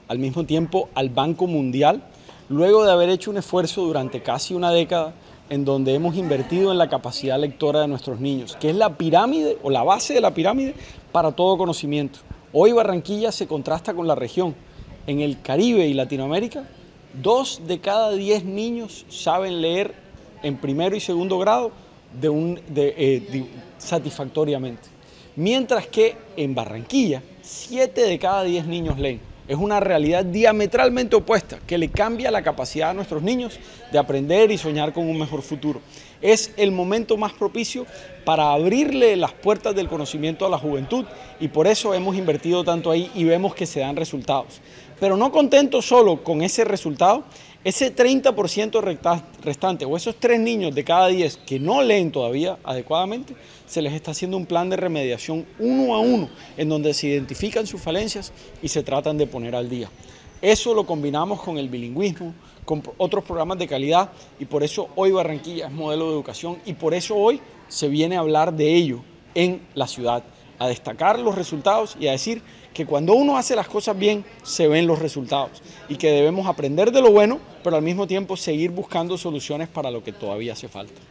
al mismo tiempo al Banco Mundial, luego de haber hecho un esfuerzo durante casi una década en donde hemos invertido en la capacidad lectora de nuestros niños, que es la pirámide o la base de la pirámide para todo conocimiento. Hoy Barranquilla se contrasta con la región. En el Caribe y Latinoamérica, 2 de cada 10 niños saben leer en primero y segundo grado satisfactoriamente. Mientras que en Barranquilla, 7 de cada 10 niños leen. Es una realidad diametralmente opuesta que le cambia la capacidad a nuestros niños de aprender y soñar con un mejor futuro. Es el momento más propicio para abrirle las puertas del conocimiento a la juventud y por eso hemos invertido tanto ahí y vemos que se dan resultados. Pero no contentos solo con ese resultado, ese 30% restante o esos 3 niños de cada 10 que no leen todavía adecuadamente, se les está haciendo un plan de remediación 1 a 1 en donde se identifican sus falencias y se tratan de poner al día. Eso lo combinamos con el bilingüismo, con otros programas de calidad y por eso hoy Barranquilla es modelo de educación y por eso hoy se viene a hablar de ello en la ciudad, a destacar los resultados y a decir que cuando uno hace las cosas bien se ven los resultados y que debemos aprender de lo bueno, pero al mismo tiempo seguir buscando soluciones para lo que todavía hace falta.